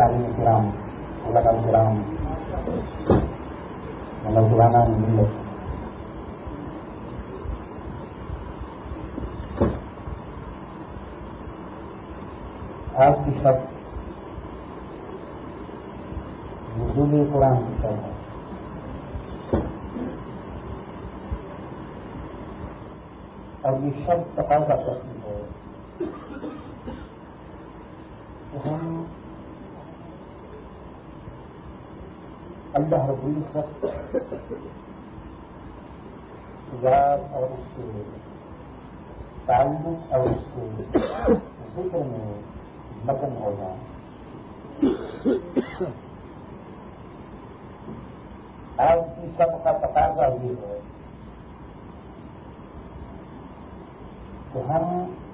سامعین کرام، علماء کرام، نوجوانان ملت، آج کی شب نزول قرآن کی شب ہے۔ اور یہ شب تقاضا کرتی ہے کہ ہم اللہ رب العزت یاد اور اس کے تعلق اور اس کے ذکر میں مگن ہو جائیں۔ آج کی سب کا تقاضا یہ ہے کہ ہم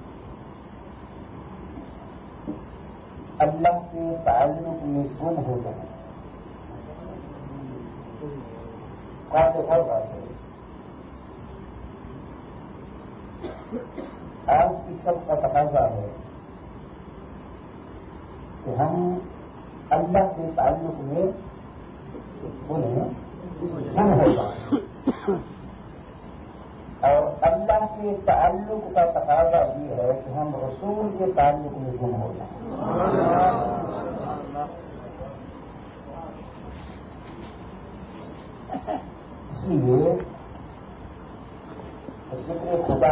اللہ کے تعلق میں گم ہو جائیں۔ بات اور بات ہے، آج کی سب کا تقاضا ہے کہ ہم اللہ کے تعلق میں گم ہو جائیں، اور اللہ کے تعلق کا تقاضا یہ ہے کہ ہم رسول کے تعلق میں گم ہو جائیں۔ اس لیے ذکر خدا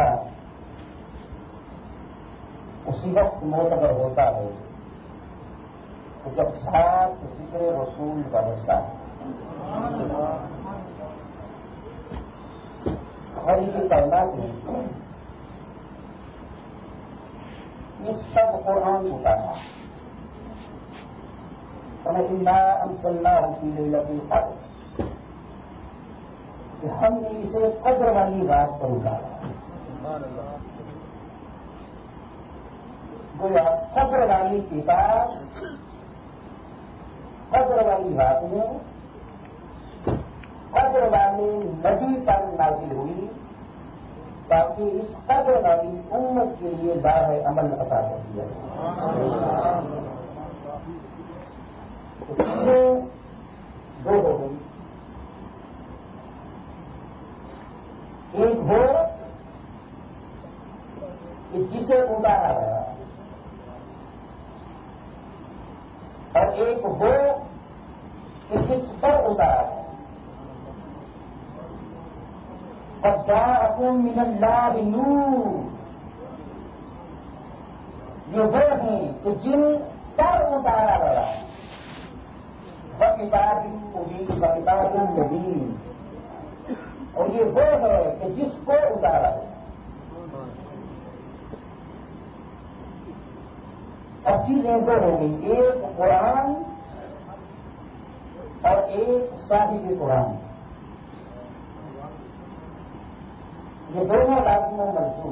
اسی وقت معتبر ہوتا ہے کہ جب ساتھ ذکر رسول کا رستہ ہے۔ اور یہ کائنات میں یہ سب قرآن اتارا، اِنَّا أَنزَلْنَاهُ فِي لَيْلَةِ الْقَدْرِ، کہ ہم نے اسے قدر والی رات پر اتارا۔ گویا قدر والی کتاب قدر والی رات میں قدر والی نبی پر نازل ہوئی، تاکہ اس قدر والی امت کے لیے راہ عمل عطا کر دیا جائے۔ چیزیں دو ہو گئی، ایک ہو کہ جسے اتارا گیا، اور ایک ہو کہ جس پر اتارا گیا۔ فَجَاءَكُم مِّنَ اللَّهِ نُورٌ، یہ وہ ہیں کہ جن پر اتارا گیا، وَكِتَابٍ مُّبِينٍ وَكِتَابٍ مُّبِينٍ، اور یہ وہ ہے کہ جس کو اتارا گیا۔ اب چیزیں دو ہو گئی، ایک قرآن اور ایک صاحب قرآن، یہ دونوں لازم و ملزوم۔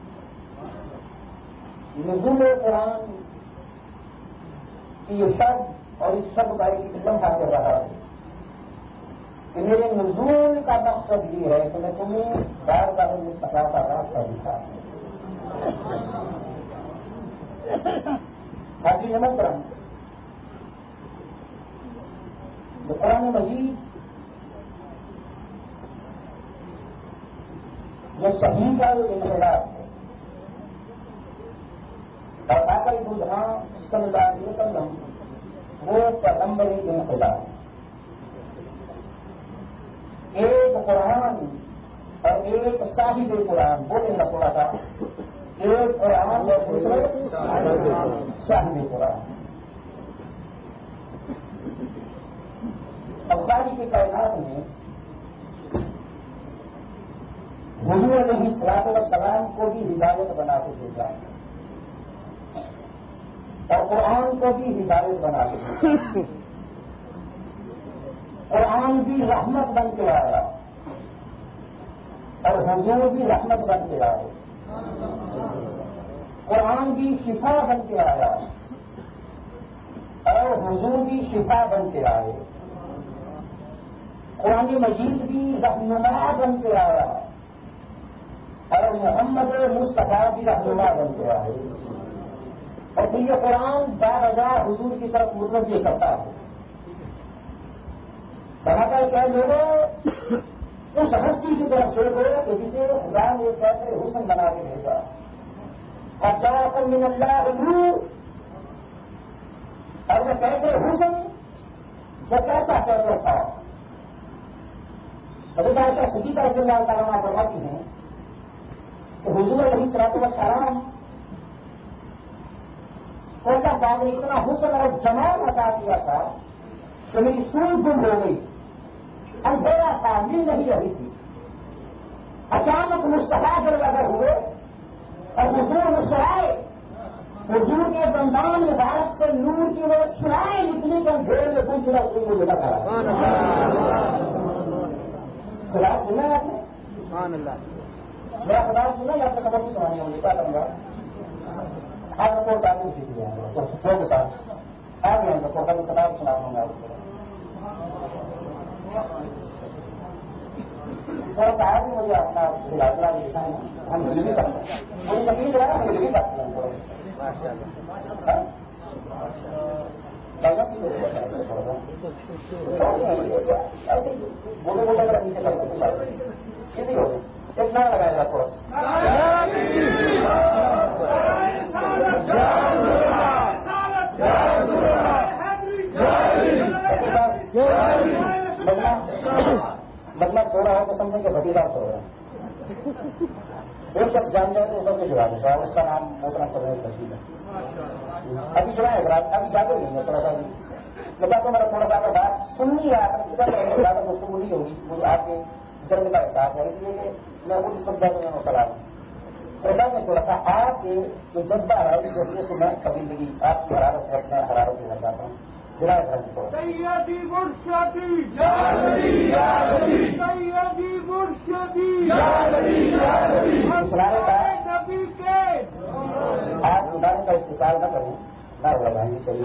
نزول قرآن کی یہ شب اور اس شب کا ایک لمحہ کر رہا ہے کہ میرے نزول کا مقصد یہ ہے کہ میں تمہیں بارگاہ مصطفیٰ کا راستہ دکھاؤں۔ باقی نمک کرم قرآن مجید جو صحیح کا جو انقلاب ہے، اور آقا بجھاں صلی اللہ علیہ وسلم وہ پیغمبری انقلاب، ایک قرآن اور ایک صاحب قرآن، بولیں گا تھوڑا سا، ایک قرآن اور دوسرے صاحب قرآن۔ افغانی کی کائنات میں حضور علیہ الصلوۃ والسلام کو بھی ہدایت بنا کے بھیجا اور قرآن کو بھی ہدایت بنا کے بھیجا۔ قرآن بھی رحمت بن کے آیا اور حضور بھی رحمت بن کے آئے، قرآن بھی شفا بن کے آیا اور حضور بھی شفا بن کے آئے، قرآن مجید بھی رہنما بن کے آیا اور محمد مصطفیٰ بھی رہنما بن کے آئے۔ اور پھر یہ قرآن بار حضور کی طرف متوجہ کرتا ہے. بنا کیا لوگوں اس ہستی کی طرف دیکھو کہ جسے خدا نے ایک کیسے حسن بنا کے بھیجا. اور جا من اللہ نور، اور وہ کیسے حسن وہ کیسا کیسے تھا. حضرت عائشہ صدیقہ رضی اللہ تعالیٰ عنہا فرماتی ہیں کہ حضور علیہ الصلوۃ والسلام کو اللہ نے اتنا حسن اور جمال عطا کیا تھا کہ میری سوچ گم ہو گئی، اندھیرا تھا، نیند نہیں رہی تھی. اچانک مصطفیٰ جب اگر ہوئے اور حضور مسکرائے، حضور کے دندان مبارک سے نور کی وہ سرائیں نکلی کہ اندھیرے میں کچھ نہ کوئی مجھے لگا. خدا سنا ہے آپ نے؟ میرا خدا سنا یا آپ نے خبر بھی سنانی ہے؟ مجھے کیا کروں گا آپ کو چاہتے ہیں سیکھ لیا سو کے ساتھ آ گیا تو کبھی کتاب سنا ہوں گا. تھوڑا سا بھی مجھے اپنا علاقہ لکھا ہے، ہم مل بھی سکتے ہیں. مجھے یقین جو ہے نا مل بھی سکتے ہیں. بولے بولے اگر نیچے کر سکتے کسی ہو کتنا لگائے گا تھوڑا سا. بدلا سو رہا ہو تو سمجھیں کہ بھتیجا سو رہا ہے. ایک شخص جان جائے تو سب کو جڑا دیتا ہے، اس کا نام محترم سرور بشیر ہے. ابھی جو ہے ابھی جاتے نہیں ہے تھوڑا سا بھی بتا تو میرا تھوڑا سا اگر بات سننی ہے زیادہ گفتگو نہیں ہوگی. مجھے آپ کے جرم کا احساس ہے، اس لیے کہ میں خود اس سمجھا میں مبتلا ہوں. ایسا میں تھوڑا سا آپ کے جو جذبہ ہے اس ذریعے سے میں کبھی لگی آپ کی حرارت ہے میں حرارت سے لگ جاتا ہوں. سیدی مرشدی یا نبی یا نبی سیدی مرشدی یا نبی یا نبی سنانے کا نبی کے آپ سنانے کا استقبال نہ کروں نہ ہو رہا ہے. چلیے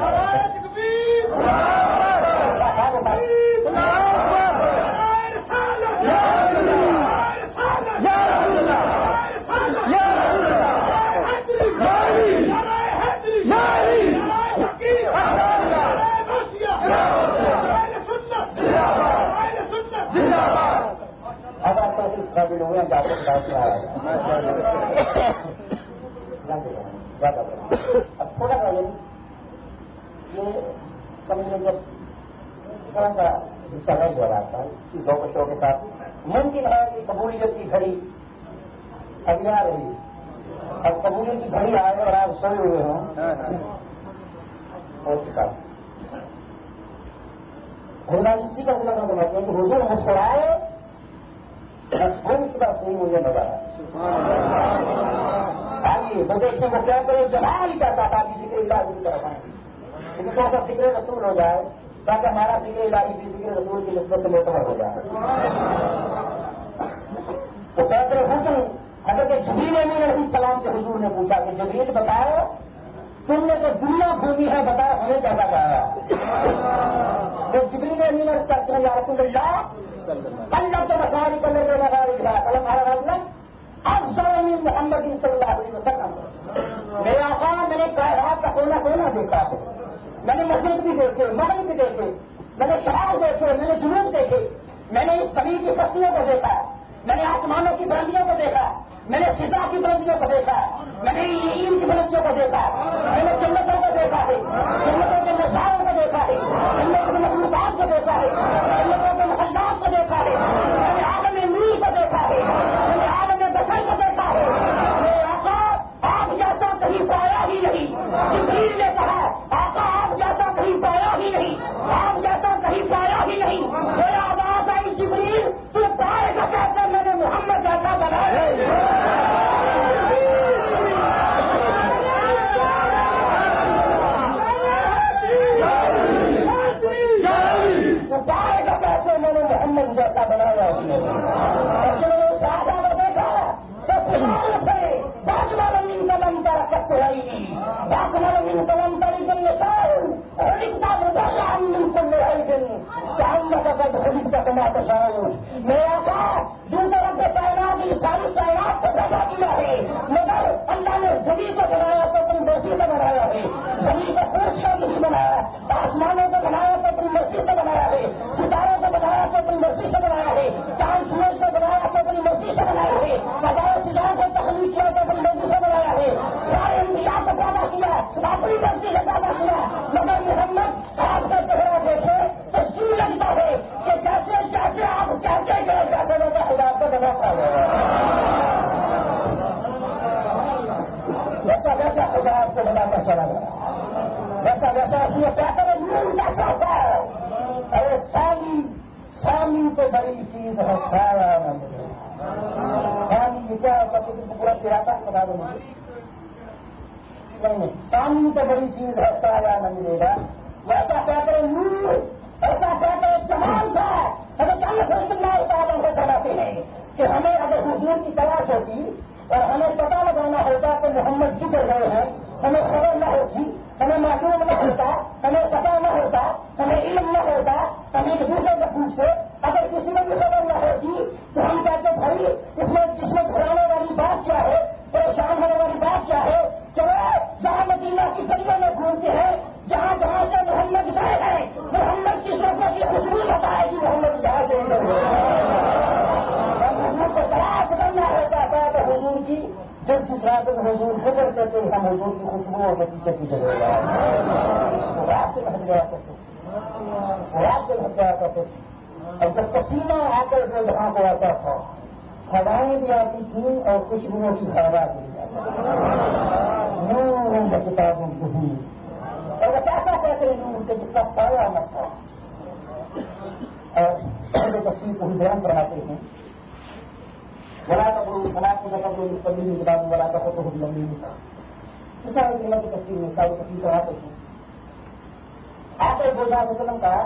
اب آپ ایسے قابل ہوئے ہیں جاتے اب تھوڑا سا یہ سمجھ لیں جب تھوڑا سا حصہ نہیں ہو رہا تھا چیزوں کو شو کے ساتھ ممکن ہے کہ قبولیت کی گھڑی ابھی آ رہی. اب قبولیت کی گھڑی آئے اور آپ سوئے ہوئے ہوں اور کتاب اسی کا ضلع میں بناتے ہیں کہ حضور مسکرائے کوئی خدا نہیں مجھے مزہ آیا. آئیے بدیشوں کو کیا کرے جمال ہی کہتا تھا کہ ذکر الہی کی طرف آئیں لیکن تھوڑا سا ذکر رسول ہو جائے تاکہ ہمارا ذکر الہی بھی ذکر رسول کی نسبت سے معتبر ہو جائے. تو کہتے حسن حضرت جبریل امین علیہ السلام سے حضور نے پوچھا کہ جبریل بتاؤ تم نے تو دنیا گھومی ہے بتاؤ ہمیں کیسا کہا. تو جبریل امین علیہ السلام یا رسول اللہ اللہ تو مساری کرنے کے نظارے افضل من محمد صلی اللہ علیہ وسلم. میرے آقا میں نے کائنات کا کونا کونا دیکھا ہے. میں نے مشرق بھی دیکھے، مغرب بھی دیکھے، میں نے شہر دیکھے، میں نے جنوب دیکھے، میں نے اس زمین کی بستیوں کو دیکھا، میں نے آسمانوں کی بلندیوں کو دیکھا، میں نے سزا کی بلندیوں کو دیکھا، میں نے علم کی بلندیوں کو دیکھا، میں نے جنتوں کو دیکھا ہے، جنتوں کے نظاروں کو دیکھا ہے، جنتوں کے مخلوقات کو دیکھا ہے، جنتوں کے محلات کو دیکھا ہے، میں نے عالم نور کو دیکھا ہے، میں نے عالم بشر کو دیکھا ہے. میرے آقا آپ جیسا کہیں پایا ہی نہیں. جبریل نے کہا آقا آپ جیسا کہیں پایا ہی نہیں، آپ جیسا کہیں پایا ہی نہیں. میرا آواز آئی جبریل تو پائے گا کیسے میں نے محمد جیسا بنایا. تو پائے گا کیسے میں نے محمد جیسا بنایا. میرا دوسرے رب کائنات کی ساری کائنات کو پیدا کیا ہے مگر اللہ نے زمین کو بنایا تو تم دوسری سے بنایا ہے. اپنی غلطی کا دعویٰ کیا، مگر محمد آپ کا چہرہ دیکھے تو جی لگتا ہے کہ جیسے جیسے آپ کہتے گئے جیسے ویسا خدا کا دبا پا گیا، ویسا ویسا خدا آپ کو بناتا چلا گیا، ویسا ویسا اس میں کیا کرے کیسا ہوتا ہے. ارے سامی تو بڑی چیز ہے، سارا سامی کیا ہوتا ہے پورا پھراتا بتا دوں مجھے نہیں، سامی تو بڑی چیز ہے، سارا نہ ملے گا. ویسا کیا کرے نور، ایسا کیا کرے جمال کا. ہمیں کیا سوچنا ہوتا ہے، ہم کو بتاتے ہیں کہ ہمیں اگر حضور کی تلاش ہوتی اور ہمیں پتا لگانا ہوتا کہ محمد جدھر گئے ہیں، ہمیں خبر نہ ہوتی، ہمیں معلوم نہ ہوتا، ہمیں پتا نہ ہوتا، ہمیں علم نہ ہوتا، ہمیں ایک دوسرے سے پوچھتے، اگر کسی میں بھی خبر نہ ہوتی تو ہم کہتے بھائی اس میں گھرانے والی بات کیا ہے، پریشان ہونے والی بات کیا ہے. چلو جہاں مدینہ کی گلیوں میں گھومتے ہیں، جہاں جہاں سے محمد گئے ہیں، محمد کی سفر کی خوشبو بتائے گی محمد جہاں سے حضور کو تلاش کرنا ہوتا تھا تو حضور کی جس رات حضور فکر کرتے ہم حضور کی خوشبو کے پیچھے پیچھے گئے رات سے ہٹ گیا کرتے، رات سے ہٹ گیا کرتے. اور جب پسینہ آ کر کے جہاں کو آتا تھا، ہوائیں بھی آتی تھیں اور خوشبوؤں کی خیالات بھی نور کتابوں کی. اور وہ کیسا کہتے ہیں نور کے جس کا سایہ نہ تھا. اور تفصیل کو ہی بیان کراتے ہیں، بڑا قبول بنا کے قبل مستقبل نظام بڑا کا تو خود لمبی نہیں تھا. ساری قیمت کی تفصیل میں ساری تفصیل کراتے ہیں. آپ ایک بوجھا وسلم کا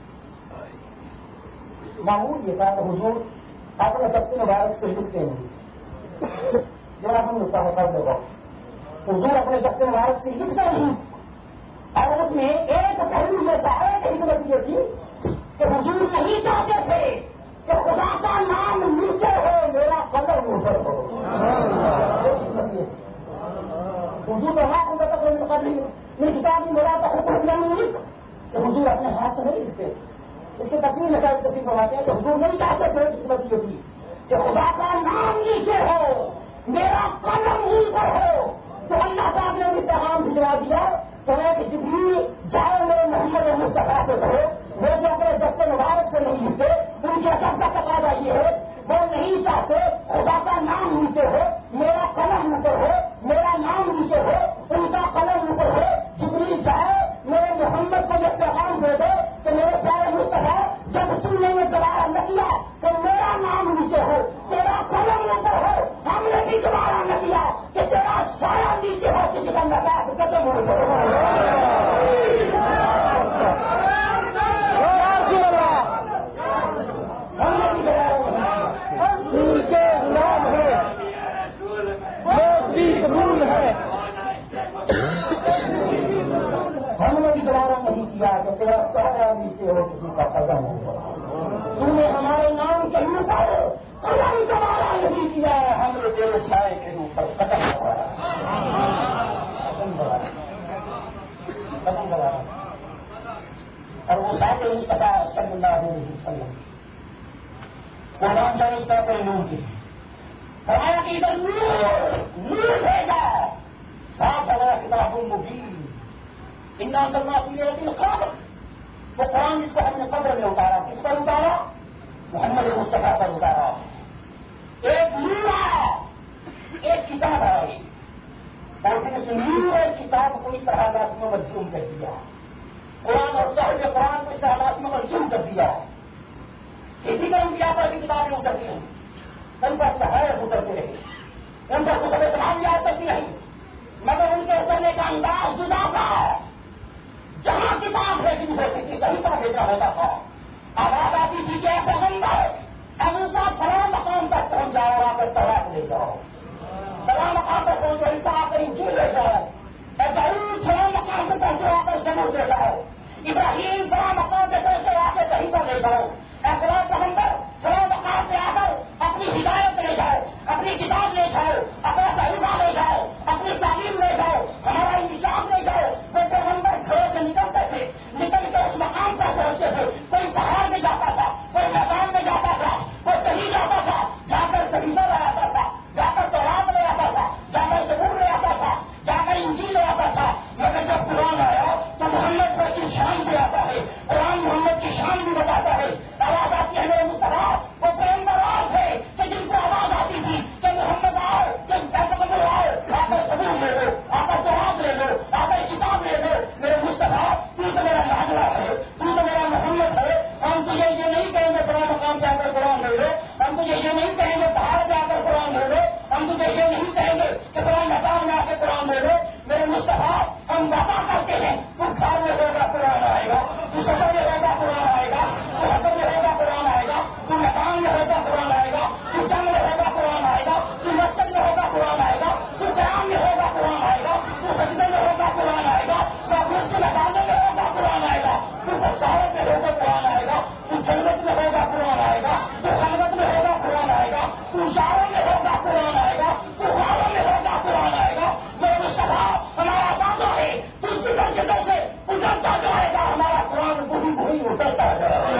معمول یہ تھا کہ حضور اپنے دفتر مبارک سے لکھتے ہیں، جو ہم لکھتا ہوتا ہے حضور اپنے دفتر مبارک سے لکھتے ہیں. اور اس میں ایک پہلو یہ تھا، ایک حکمت یہ تھی کہ حضور نہیں چاہتے تھے کہ خدا کا نام نیچے ہو، میرا قدم اوپر ہو. حضور کا ہاتھ ہوتا تھا میری کتاب میں میرا تو حکم نہیں کہ حضور اپنے ہاتھ سے نہیں لکھتے. اس کے تفصیل میں شاید تفصیل فرماتے ہیں کہ حضور نہیں چاہتے تھے حکمت یہ تھی کہ خدا کا نام نیچے ہو، میرا قدم اوپر ہو. تو اللہ صاحب نے بھی پیغام بھجوا دیا کہ جبریل جائے میرے محمد مصطفیٰ سے کہو، وہ جو اپنے دفتر مبارک سے نہیں لکھتے ان کے سب کا تقاضا یہ ہے، وہ نہیں چاہتے خدا کا نام نیچے ہو، میرا قلم اوپر ہو، میرا نام نیچے ہو، ان کا قلم اوپر ہو. جبریل جائے میرے محمد کو یہ پیغام دے دو کہ میرے پیارے مصطفیٰ جب تم نے یہ دوبارہ نہ کیا کہ میرا نام نیچے ہو، تیرا قلم اوپر ہو، ہم نے بھی دوبارہ نہ کیا کہ تیرا سایہ نیچے ہو، کسی کا نظر ختم ہو جائے. ہم نے بھی دوبارہ نہیں کیا کہ تیرا سایہ نیچے ہو، کسی کا قدم ہو. تم نے ہمارے نام کے اوپر قدم دوبارہ نہیں کیا، ہم نے تیرے سائے کے اوپر قدم دوبارہ. اور وہ ساتھ مصطفیٰ صلی اللہ علیہ وسلم قرآن کا اس طرح کے نور کی فرمایا کہ ادھر نور بھیجا، صاف ہوا کتاب مبین انا کرنا پیے قبر. وہ قرآن جس کو ہم نے قبر میں اتارا، کس پر اتارا؟ محمد مصطفیٰ پر اتارا. ایک نور آیا، ایک کتاب آئی، اور پھر اس نور اور کتاب کو اس طرح آسم میں مرسوم کر دیا. قرآن اور صاحب قرآن کو اس طرح آسم میں مرسوم کر دیا. کسی کا انبیاء پر بھی کتابیں اترتی ہیں، ان پر صحائف اترتے رہے، ان پر کتب اسلامیہ اترتی رہی، مگر ان کے اترنے کا انداز جدا تھا. جہاں کتاب بھیجنی ہوتی تھی صحیح پر بھیجنا ہوتا تھا. آواز آتی تھی کہ پیغمبر ایسا فلاں مقام تک پہنچ جاؤ، وہاں پر تورات لے جاؤ، فلاں مقام پر پہنچو عیسیٰ آ کر انجیل لے جاؤ، داؤد فلاں مقام پہ پہنچو آ کر زبور لے جاؤ، ابراہیم فلاں مقام پہ پہنچو آ کر صحیح پر لے جاؤ. فلاں پیغمبر فلاں مقام پہ آ کر اپنی ہدایت لے جاؤ، اپنی کتاب لے جاؤ، اپنا صحیفہ لے جاؤ، اپنی تعلیم لے جاؤ، ہمارا انتظام لے جاؤ. وہ پیغمبر گھروں سے نکلتے تھے، نکل کے اس مقام پر پہنچتے تھے. کوئی پہاڑ میں جاتا تھا، کوئی میدان میں جاتا تھا، کوئی کہیں جاتا تھا، جا کر صحیفہ لے آتا تھا، جا کر تورات لے آتا تھا، جا کر زبور لے آتا تھا، جا کر انجیل لے آتا تھا. مگر جب قیام میں ہوگا قرآن آئے گا، تو سجدے میں ہوگا قرآن آئے گا، تو مرچ لگانے میں ہوگا قرآن آئے گا، تو بساوت میں ہوگا قرآن آئے گا، تو جنت میں ہوگا قرآن آئے گا، تو خلوت میں ہوگا قرآن آئے گا، تو اشاروں میں ہوگا قرآن آئے گا، تو خوابوں میں ہوگا قرآن آئے گا۔ میں مصطفیٰ ہمارا وعدہ ہے، تجھ کی درجتوں سے گزرتا جائے گا ہمارا قرآن، وہی وہی اترتا جائے گا۔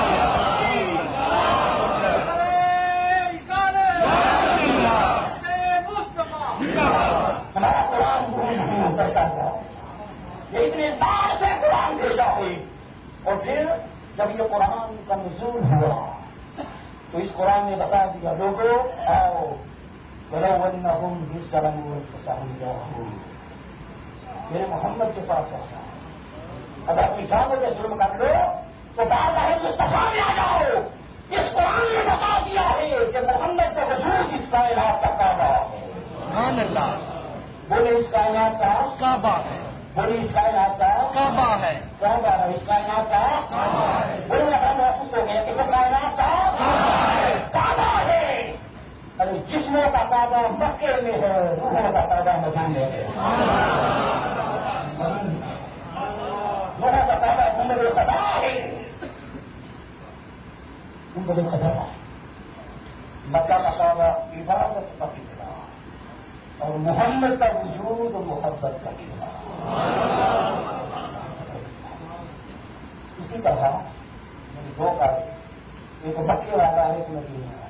ہمارا قرآن وہی وہی اترتا جائے، یہ اتنے بار سے قرآن بھیجا ہوئی۔ اور پھر جب یہ قرآن کا نزول ہوا تو اس قرآن نے بتا دیا لوگوں آؤ وَلَوْ بِالسَّلَمُ وَالْفَسَحُ میرے محمد کے پاس آیا، اگر اپنی جانوں کے ظلم کر لو تو بعد ہے مصطفیٰ میں آ جاؤ۔ اس قرآن نے بتا دیا ہے کہ محمد کا وجود اس کائنات کا کعبہ ہے۔ سبحان اللہ، بولے اس کائنات کا کعبہ ہے، بولے اس کائنات کا کعبہ ہے، کعبہ ہے، اس کائنات کا بولے اگر محسوس ہو گیا کہ اس کائنات کا کعبہ ہے۔ ارے جسموں کا کعبہ مکے میں ہے، روحوں کا کعبہ مدینے ہے۔ روحوں کا کعبہ گنبد خزا ہے، گنبد خزا۔ مکہ کا کعبہ عبادت کا قبلہ اور محمد کا وجود و محبت کا قبلہ۔ اسی طرح دو کعبے، ایک مکے والا ہے، ایک مدینے والا،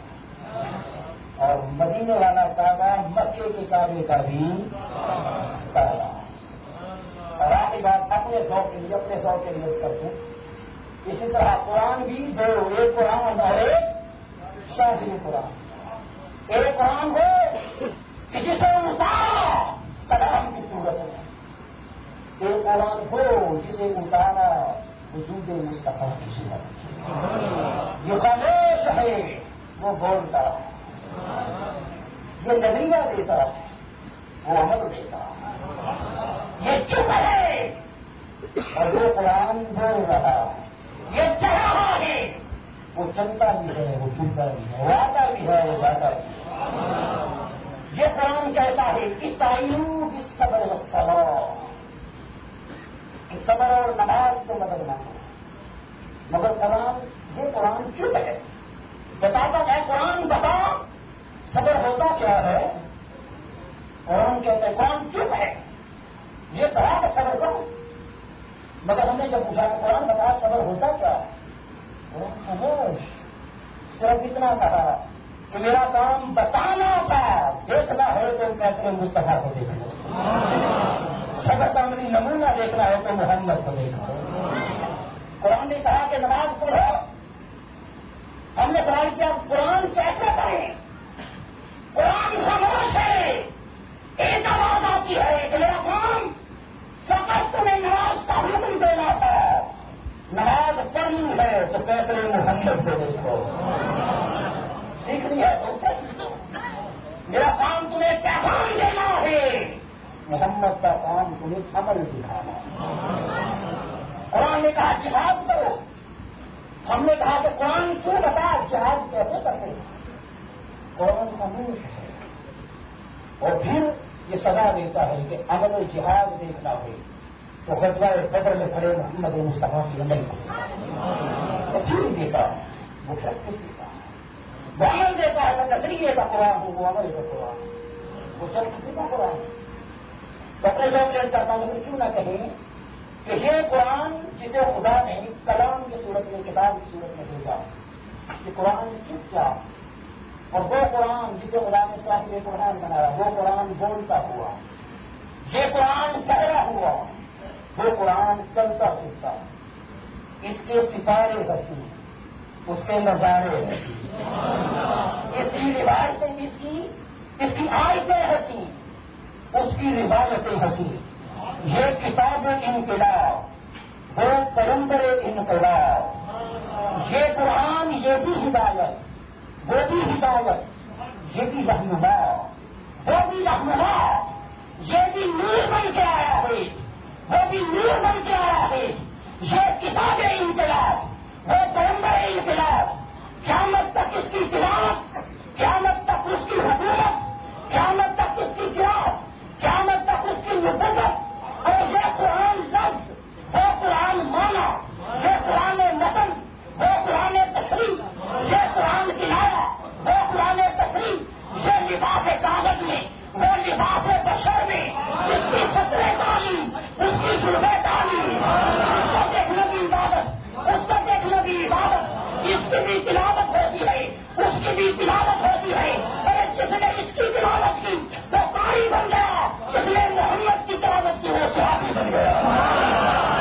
اور مدینے والا کعبہ مکے کے کعبے کا بھی کعبہ۔ اور آخری بات اپنے ذوق کے لیے کرتے ہیں، اسی طرح قرآن بھی دو، ایک قرآن اور ایک شاہی قرآن۔ ایک قرآن ہو کہ جسے اتارا کلام کی صورت میں، ایک قرآن ہو جسے اتارا وجود مصطفیٰ کی صورت میں۔ یہ خاموش ہے، وہ بولتا ہے، یہ نظریہ دیتا ہے، وہ عمل دیتا ہے، یہ چپ ہے اور وہ قرآن بول رہا ہے، یہ چل رہا ہے، وہ چلتا بھی ہے، وہ چلتا بھی ہے، وہ آتا بھی ہے، وہ جاتا بھی ہے۔ یہ قرآن کہتا ہے استعینوا بالصبر والصلاۃ، کہ صبر اور نماز سے مدد مانگو، مگر یہ قرآن چپ ہے، بتاتا ہے قرآن بتا صبر ہوتا کیا ہے؟ قرآن کہتا ہے قرآن چپ ہے، یہ کہا کہ صبر کرو، مگر ہم نے جب پوچھا کہ قرآن بتا صبر ہوتا کیا ہے؟ قرآن خاموش، صرف اتنا کہا کہ میرا کام بتانا تھا، دیکھنا ہے تو کہتے مصطفیٰ کو دیکھنا، صبر کا عملی نمونہ دیکھنا ہے تو محمد کو دیکھنا۔ قرآن نے کہا کہ نماز پڑھو، ہم نے سوال کیا قرآن کیسے پڑھیں؟ قرآن خاموش ہے، ایک آواز آتی ہے کہ میرا کام فقط تمہیں نماز کا حکم دینا تھا، نماز پڑھنی ہے تو کہتے محمد کو دیکھو، سیکھنی ہے تو اسے سیکھو، میرا کام تمہیں پیغام دینا ہے، محمد کا کام تمہیں عمل دکھانا ہے۔ قرآن نے کہا جہاد کرو، ہم نے کہا کہ قرآن کیوں بتا جہاد کیسے کرتے ہیں؟ قرآن خاموش ہے، اور پھر یہ سزا دیتا ہے کہ اگر جہاد دیکھنا ہو تو غزوہ بدر میں کھڑے محمد مصطفیٰ کی عمل کو پھر دیتا ہے، وہ پریکٹس دیتا ہے، وہ عمل دیتا ہے، وہ نظریے کا قرآن ہو، وہ عمل کا قرآن، وہ چل کسی کا قرآن۔ ڈاکٹر صاحب کرتا ہوں کیوں نہ کہیں کہ یہ قرآن جسے خدا نے کلام کی صورت میں، کتاب کی صورت میں بھیجا، یہ قرآن چپ چاپ، اور وہ قرآن جسے خدا نے صاحب قرآن بنایا، وہ قرآن بولتا ہوا، یہ قرآن ٹھہرا ہوا، وہ قرآن چلتا پھرتا، اس کے ستارے حسین، اس کے نظارے حسین، اس کی روایتیں اس کی آیتیں حسین، اس کی روایتیں حسین، یہ کتاب انقلاب، وہ پیغمبر انقلاب، یہ قرآن، یہ بھی ہدایت، وہ بھی ہدایت، یہ بھی رہنما، وہ بھی رہنما، یہ بھی نور بن کے آیا ہے، وہ بھی نور بن کے آیا ہے، یہ کتاب انقلاب، وہ پیغمبر انقلاب، قیامت تک اس کی تلاوت، قیامت تک اس کی حکومت، قیامت تک اس کی قیادت، بھی تلاوت ہوتی ہے اس کی بھی تلاوت ہوتی ہے. ارے جس نے اس کی تلاوت کی وہ قاری بن گیا, جس نے محمد کی تلاوت کی وہ صحابی بن گیا.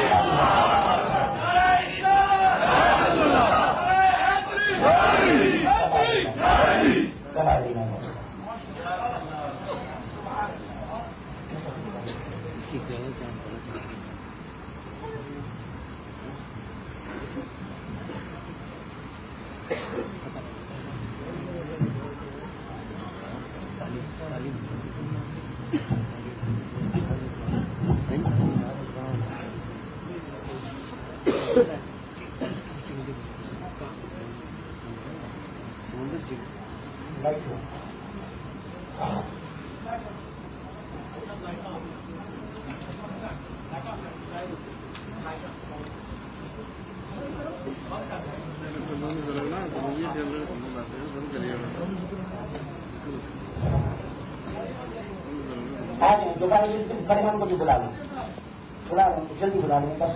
پریمان کو بھی بلا لیں جلدی بلا لیں بس.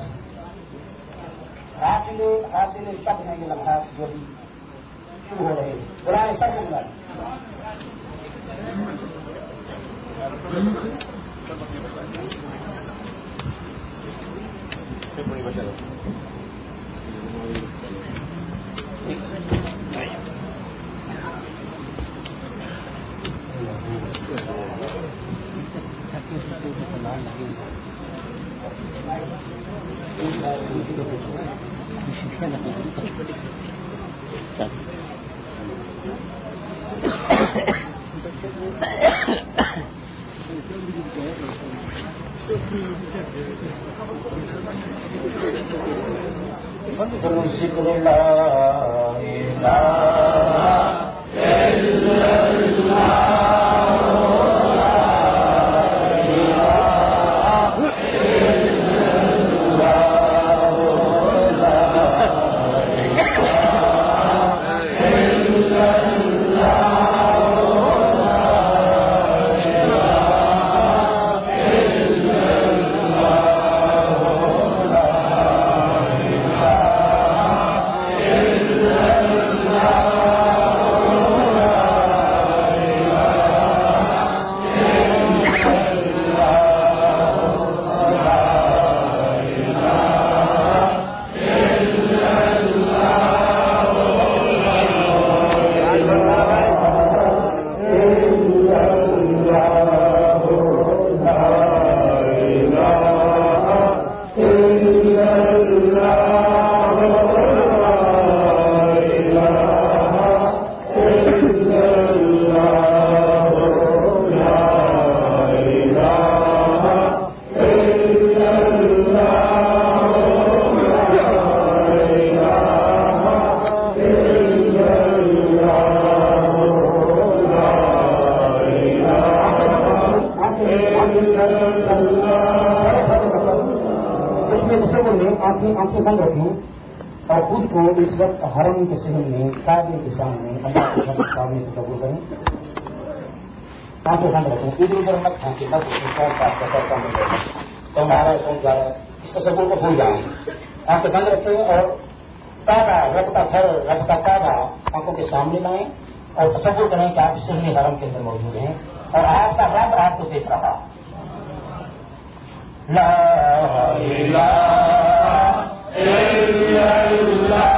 حاصل شب ہیں یہ لمحات جو بھی شروع ہو رہے ہیں, بلائیں سب کو بلا لیں. آنکھیں بند رکھیں اور خود کو اس وقت حرم کے صحن میں کعبے کے سامنے اللہ کے سامنے سے قبول کریں. آنکھیں بند رکھیں, ادھر ادھر مت پھینکیں, بس تو ہمارا سوچ جا رہا ہے اس تصور کو بھول جائیں. آنکھیں بند رکھیں اور کعبہ رب کا گھر رب کا کعبہ آنکھوں کے سامنے لائیں اور تصور کریں کہ آپ صحن حرم کے اندر موجود ہیں اور آپ کا رب آپ کو دیکھ رہا. لا الہ الا اللہ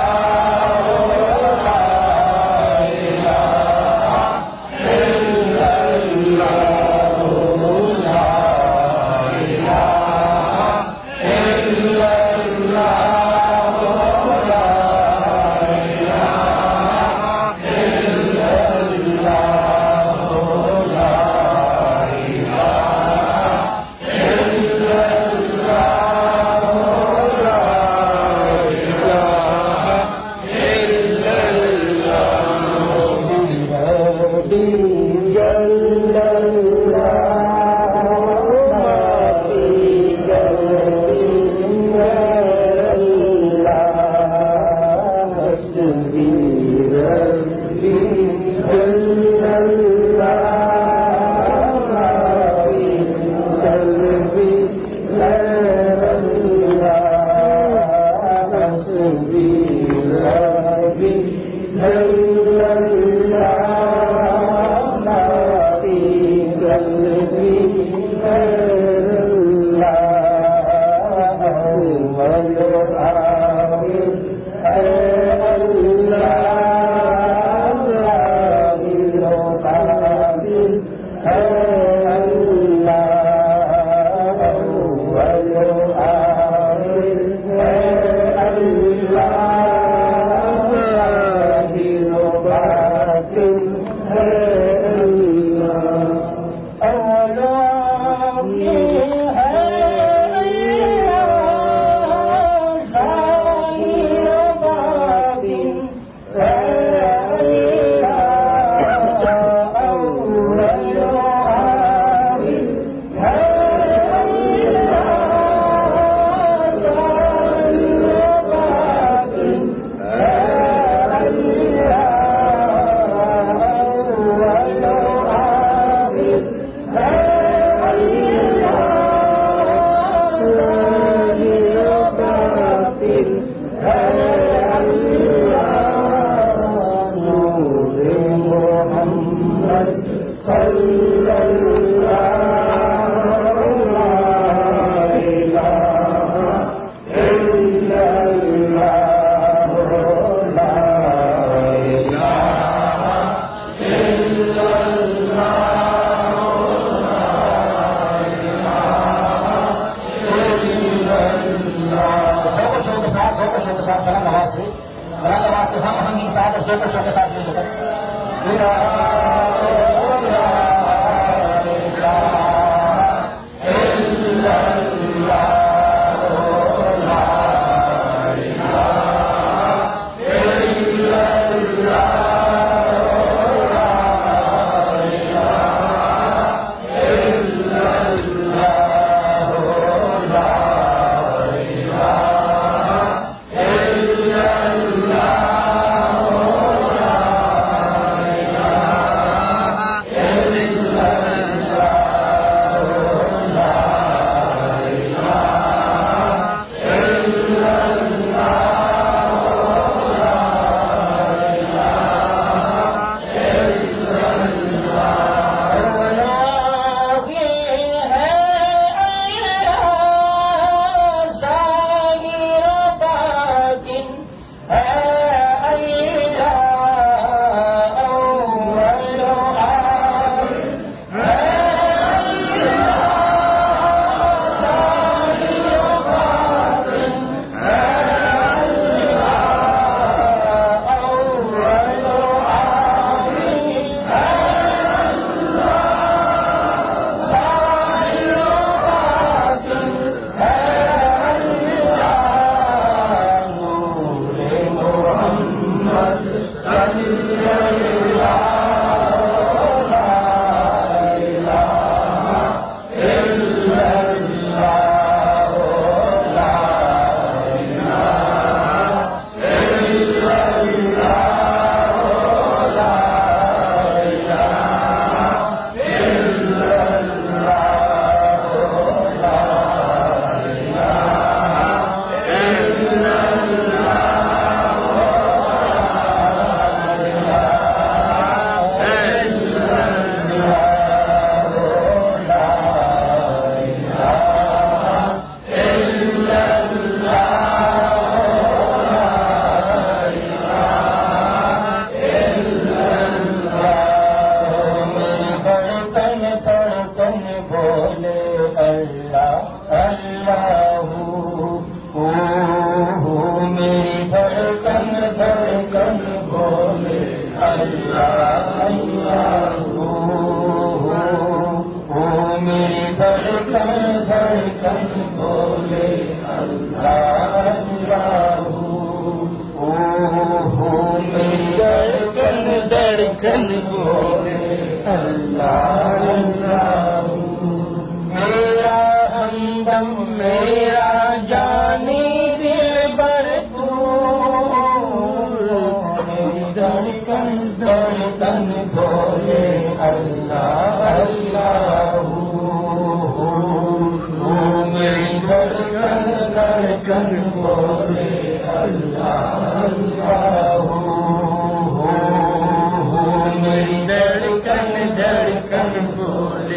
میری دھڑکن دھڑکن بولے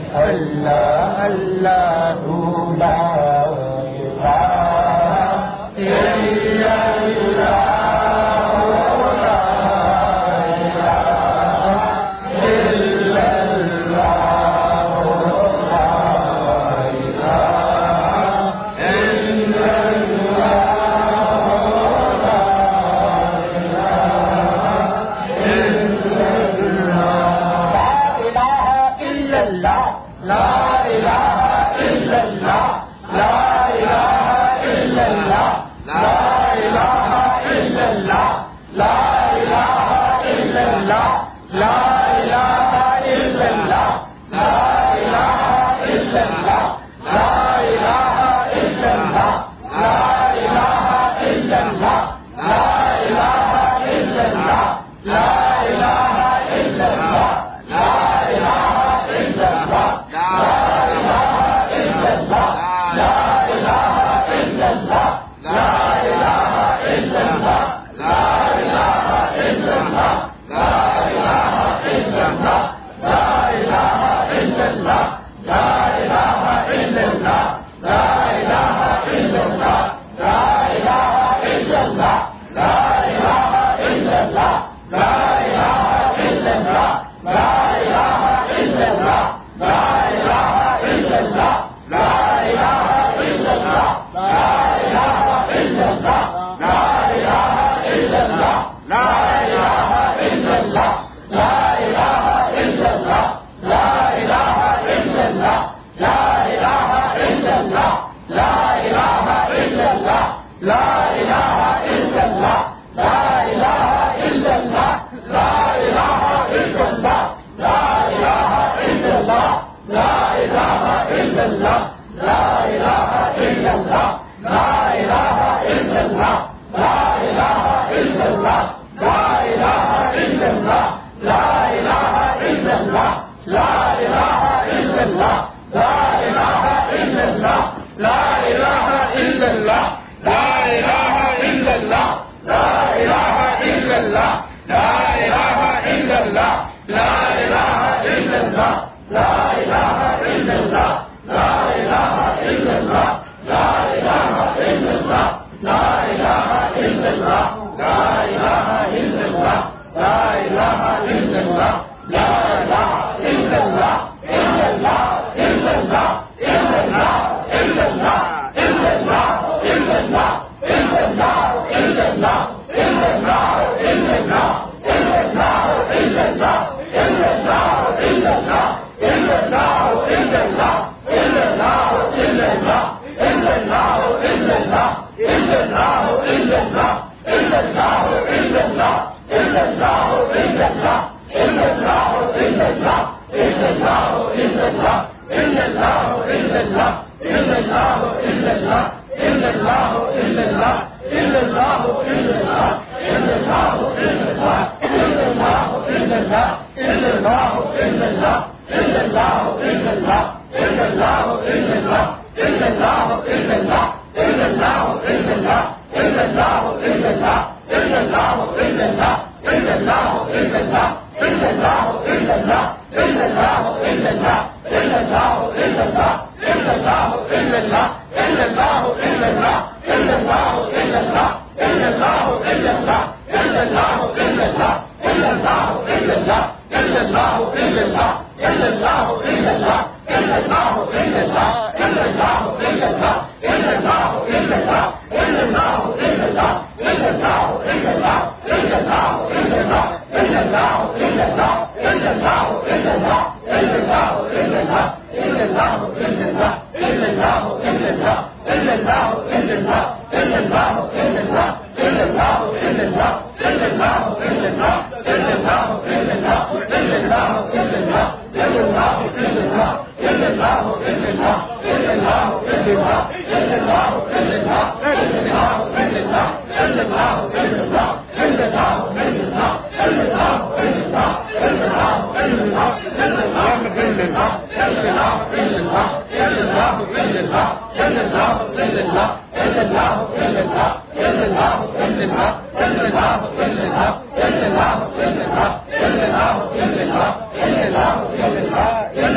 اللہ اللہ لا الہ الا اللہ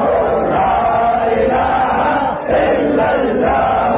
لا الہ الا اللہ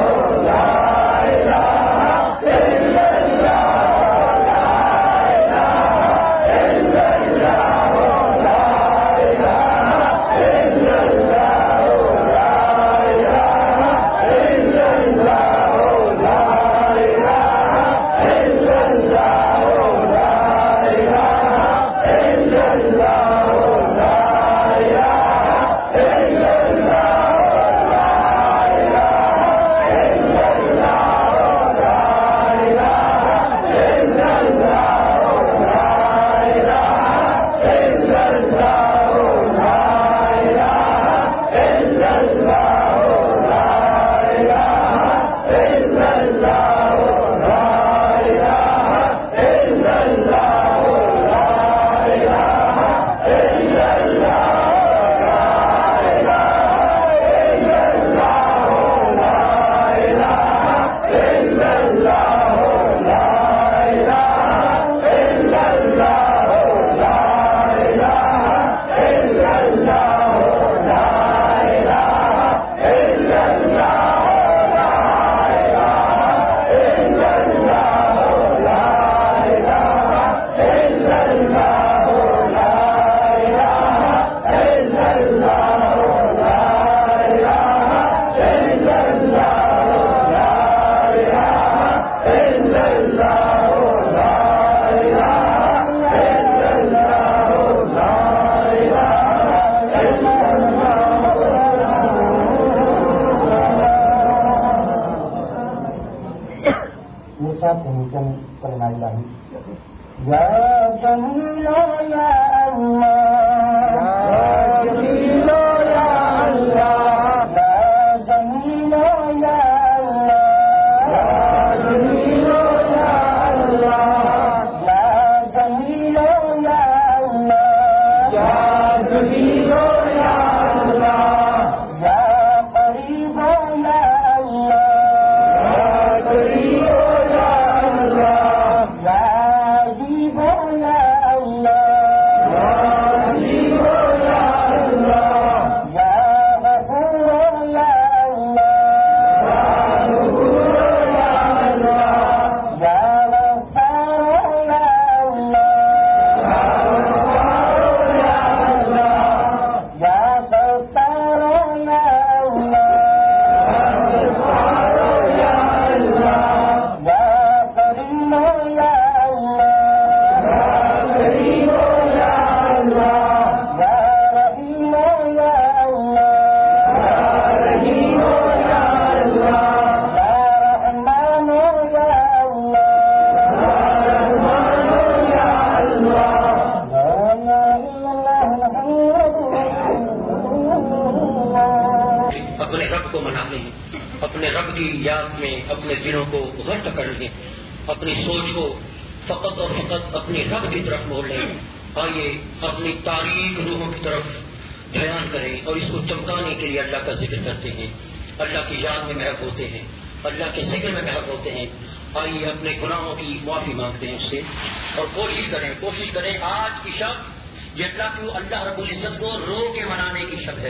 اپنی سوچ کو فقط اور فقط اپنی رب کی طرف موڑ لیں. آئیے اپنی تاریخ روحوں کی طرف بیان کریں اور اس کو چمکانے کے لیے اللہ کا ذکر کرتے ہیں, اللہ کی یاد میں محو ہوتے ہیں, اللہ کے ذکر میں محو ہوتے ہیں. آئیے اپنے گناہوں کی معافی مانگتے ہیں اس سے اور کوشش کریں آج کی شب یہ اللہ رب العزت کو رو کے منانے کی شب ہے.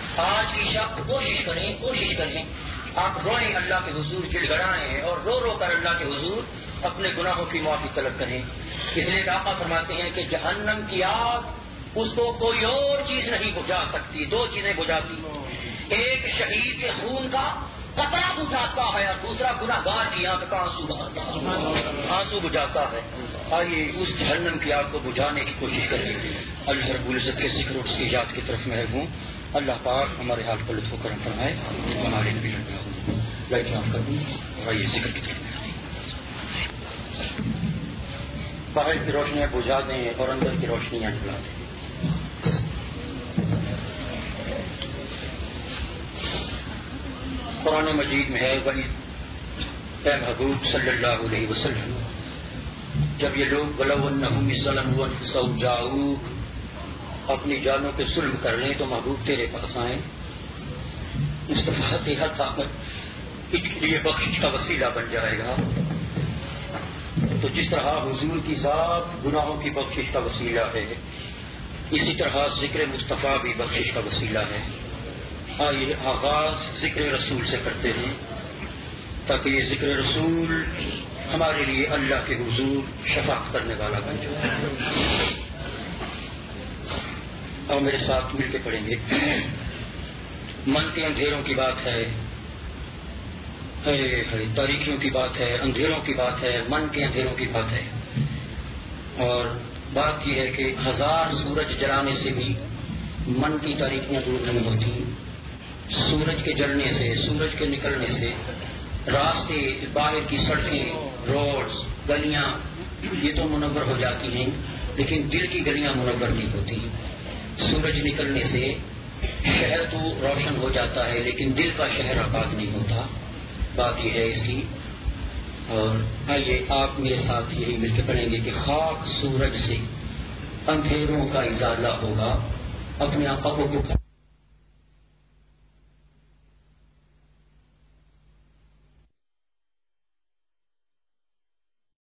آج کی شب کوشش کریں آپ روئیں اللہ کے حضور, گڑ گڑائیں اور رو رو کر اللہ کے حضور اپنے گناہوں کی معافی طلب کریں. اس لیے آقا فرماتے ہیں کہ جہنم کی آگ اس کو کوئی اور چیز نہیں بجھا سکتی. دو چیزیں بجھاتی, ایک شہید کے خون کا قطرہ بجھاتا ہے اور دوسرا گناہ گار کی آنکھ کا آنسو بجھاتا ہے. آئیے اس جہنم کی آگ کو بجھانے کی کوشش کریں. اللہ رب العزت کے ذکر اور اس کی یاد کی طرف محو ہوں. اللہ پاک ہمارے حال پر لطف و کرم فرمائے. ہمارے نبی لائٹ آف کر دوں اور یہ ذکر کی طرف باہر کی روشنیاں بجھا دیں اور اندر کی روشنیاں جلا دیں. قرآن مجید میں ہے وہی اے محبوب صلی اللہ علیہ وسلم جب یہ لوگ ولو انہم ظلموا انفسہم جاؤک اپنی جانوں کے ظلم کر لیں تو محبوب تیرے پاس آئیں. مصطفیٰ حق آمد ان کے لیے بخشش کا وسیلہ بن جائے گا. تو جس طرح حضور کی ذات گناہوں کی بخشش کا وسیلہ ہے اسی طرح ذکر مصطفیٰ بھی بخشش کا وسیلہ ہے. آئیے آغاز ذکر رسول سے کرتے ہیں تاکہ یہ ذکر رسول ہمارے لیے اللہ کے حضور شفاعت کرنے والا بن جائے. اور میرے ساتھ مل کے پڑھیں گے. من کے اندھیروں کی بات ہے, تاریکیوں کی بات ہے, اندھیروں کی بات ہے, من کے اندھیروں کی بات ہے. اور بات یہ ہے کہ 1000 سورج جلانے سے بھی من کی تاریکیاں دور نہیں ہوتی. سورج کے جلنے سے, سورج کے نکلنے سے راستے, باہر کی سڑکیں, روڈز, گلیاں یہ تو منور ہو جاتی ہیں لیکن دل کی گلیاں منور نہیں ہوتی. سورج نکلنے سے شہر تو روشن ہو جاتا ہے لیکن دل کا شہر آباد نہیں ہوتا. بات یہ ہے اس کی. اور آئیے آپ میرے ساتھ یہی مل کے پڑھیں گے کہ خاک سورج سے اندھیروں کا ازالہ ہوگا. اپنے آقا کو